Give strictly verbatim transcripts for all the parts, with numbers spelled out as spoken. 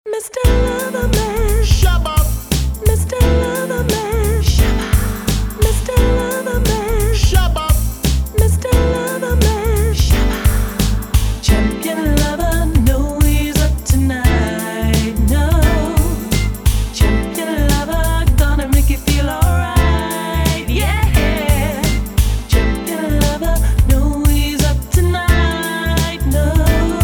Mister Loverman, Shabba, Mister Loverman, Shabba, Mister Loverman, Shabba, Mister Loverman, Shabba. Champion lover, no, he's up tonight, no. Champion lover, gonna make you feel alright, yeah. Champion lover, no, he's up tonight, no.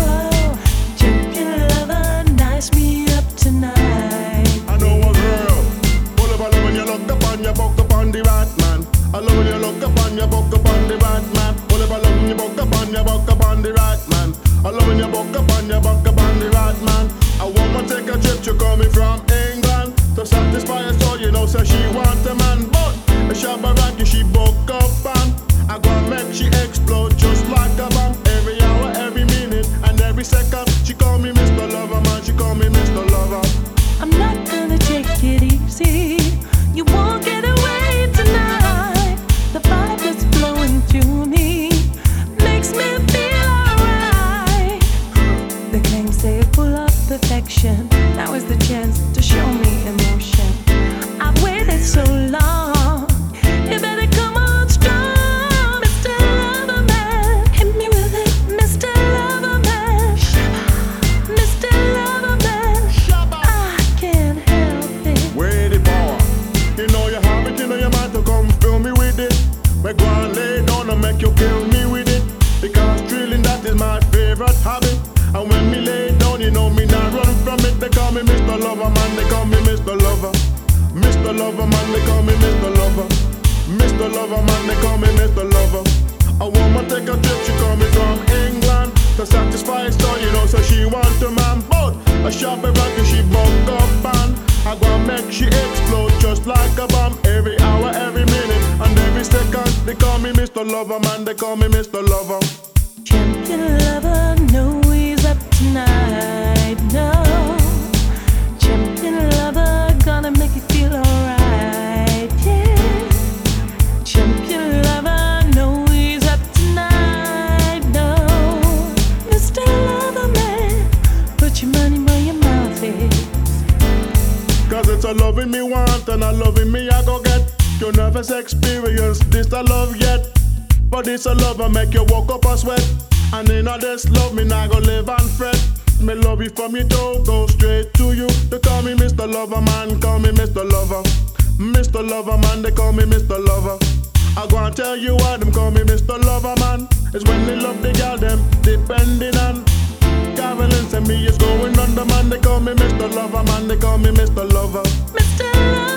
Champion lover, nice me up tonight. I know a girl. Pull up, I love when you look up on your buck up on the rat man. I love when you look up on your buck up on the rat man. Pull up, I love when you buck up on your buck up on the rat man. I love when you buck up on your buck up on the rat man. I want to take a trip, she coming from England to satisfy her soul, you know, so she want a man, but a shabba rocky she buck up on. I gonna make she explode just like a bomb. Every hour, every minute, and every second. She call me Mister Lover, man. She call me Mister Lover. I'm not gonna take it easy. You won't get away tonight. The vibe that's flowing through me makes me feel alright. The claims say full of perfection. Now is the chance to show me emotion. I've waited so long. You better come on strong, Mister Loverman. Hit me with it, Mister Loverman. Mister Loverman. Shabba. I can't help it. Where the power? You know you have it, you know you might to come fill me with it. Me go and lay down and make you kill me with it. Because drilling that is my favorite hobby. And when me lay down, you know me not run from it. They call me Mister Lover, man, they call me Mister Lover. Mister Lover, man, they call me Mister Lover. Mister Lover, man, they call me Mister Lover. A woman take a trip, she call me from England to satisfy her soul, you know, so she want a man. But a sharp rocky she buck up on. I gonna make she explode just like a bomb. Every hour, every minute, and every second. They call me Mister Lover, man, they call me Mister Lover. Champion lover, no, he's up tonight, no. Champion lover, gonna make you feel alright, yeah. Champion lover, no, he's up tonight, no. Mister Loverman, put your money where your mouth is. Cause it's a loving me want and a loving me I go get. You never experienced this a love yet. But this a love I make you walk up a sweat. And in all this love me not go live and fret. Me love you from your toe, go straight to you. They call me Mister Lover, man, call me Mister Lover. Mister Lover, man, they call me Mister Lover. I go and tell you why them call me Mister Lover, man. It's when they love the girl them depending on Carolyn and me is going under, man. They call me Mister Lover, man, they call me Mister Lover. Mister Lover.